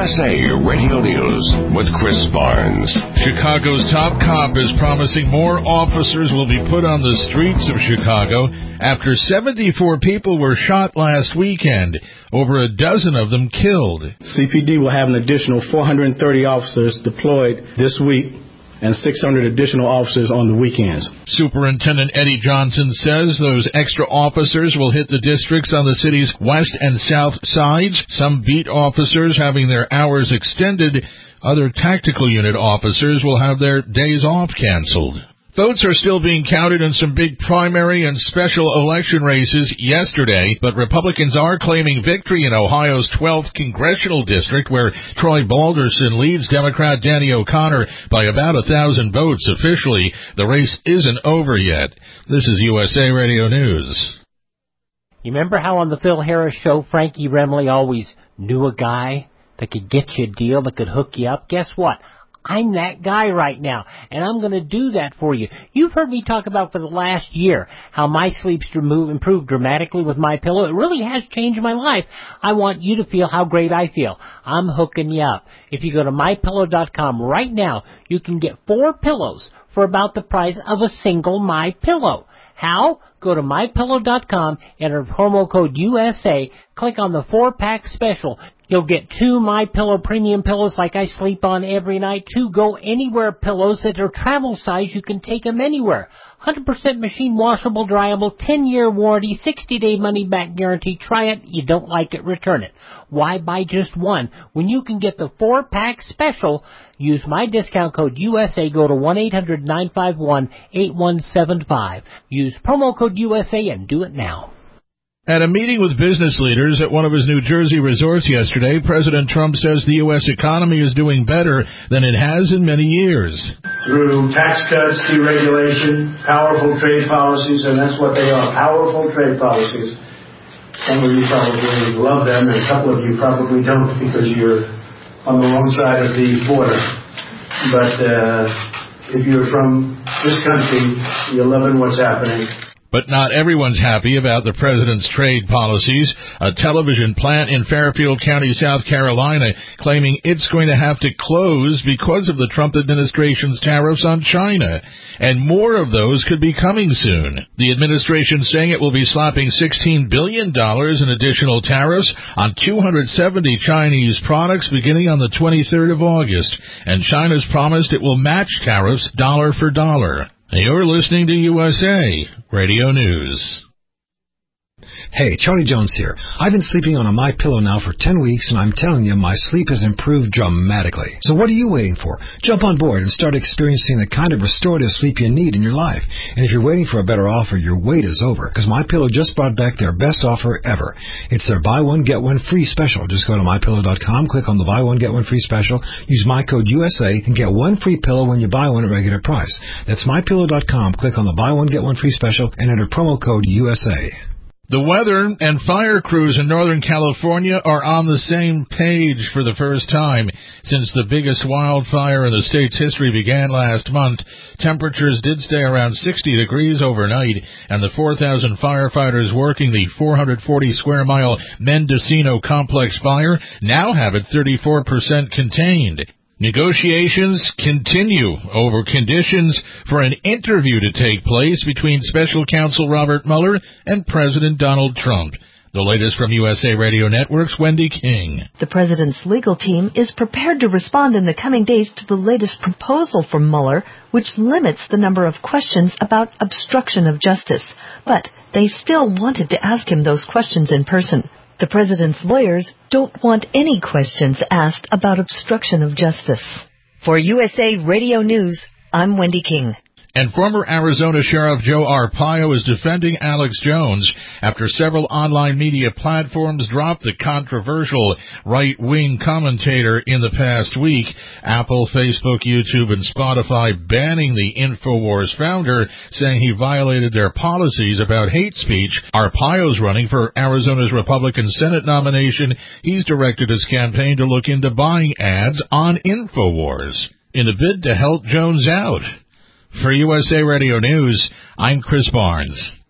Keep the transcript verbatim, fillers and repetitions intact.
S A Radio News with Chris Barnes. Chicago's top cop is promising more officers will be put on the streets of Chicago after seventy-four people were shot last weekend, over a dozen of them killed. C P D will have an additional four hundred thirty officers deployed this week and six hundred additional officers on the weekends. Superintendent Eddie Johnson says those extra officers will hit the districts on the city's west and south sides, some beat officers having their hours extended. Other tactical unit officers will have their days off canceled. Votes are still being counted in some big primary and special election races yesterday, but Republicans are claiming victory in Ohio's twelfth congressional district, where Troy Balderson leads Democrat Danny O'Connor by about a thousand votes officially. The race isn't over yet. This is U S A Radio News. You remember how on the Phil Harris show, Frankie Remley always knew a guy that could get you a deal, that could hook you up? Guess what? I'm that guy right now, and I'm going to do that for you. You've heard me talk about for the last year how my sleep's improved dramatically with MyPillow. It really has changed my life. I want you to feel how great I feel. I'm hooking you up. If you go to my pillow dot com right now, you can get four pillows for about the price of a single MyPillow. How? Go to my pillow dot com, enter promo code U S A, click on the four-pack special. You'll get two MyPillow premium pillows like I sleep on every night, two Go Anywhere pillows that are travel size. You can take them anywhere. one hundred percent machine washable, dryable, ten-year warranty, sixty-day money-back guarantee. Try it. You don't like it, return it. Why buy just one when you can get the four-pack special? Use my discount code U S A. Go to one eight hundred nine five one eight one seven five. Use promo code U S A and do it now. At a meeting with business leaders at one of his New Jersey resorts yesterday, President Trump says the U S economy is doing better than it has in many years. Through tax cuts, deregulation, powerful trade policies, and that's what they are, powerful trade policies. Some of you probably love them, and a couple of you probably don't because you're on the wrong side of the border. But uh, if you're from this country, you're loving what's happening. But not everyone's happy about the president's trade policies. A television plant in Fairfield County, South Carolina, claiming it's going to have to close because of the Trump administration's tariffs on China. And more of those could be coming soon. The administration saying it will be slapping sixteen billion dollars in additional tariffs on two hundred seventy Chinese products beginning on the twenty-third of August. And China's promised it will match tariffs dollar for dollar. You're listening to U S A Radio News. Hey, Charlie Jones here. I've been sleeping on a MyPillow now for ten weeks, and I'm telling you, my sleep has improved dramatically. So what are you waiting for? Jump on board and start experiencing the kind of restorative sleep you need in your life. And if you're waiting for a better offer, your wait is over, because MyPillow just brought back their best offer ever. It's their buy one, get one free special. Just go to my pillow dot com, click on the buy one, get one free special, use my code U S A, and get one free pillow when you buy one at regular price. That's my pillow dot com, click on the buy one, get one free special, and enter promo code U S A. The weather and fire crews in Northern California are on the same page for the first time since the biggest wildfire in the state's history began last month. Temperatures did stay around sixty degrees overnight, and the four thousand firefighters working the four hundred forty square mile Mendocino complex fire now have it thirty-four percent contained. Negotiations continue over conditions for an interview to take place between Special Counsel Robert Mueller and President Donald Trump. The latest from U S A Radio Network's Wendy King. The president's legal team is prepared to respond in the coming days to the latest proposal from Mueller, which limits the number of questions about obstruction of justice. But they still wanted to ask him those questions in person. The president's lawyers don't want any questions asked about obstruction of justice. For U S A Radio News, I'm Wendy King. And former Arizona Sheriff Joe Arpaio is defending Alex Jones after several online media platforms dropped the controversial right-wing commentator in the past week. Apple, Facebook, YouTube, and Spotify banning the InfoWars founder, saying he violated their policies about hate speech. Arpaio's running for Arizona's Republican Senate nomination. He's directed his campaign to look into buying ads on InfoWars in a bid to help Jones out. For U S A Radio News, I'm Chris Barnes.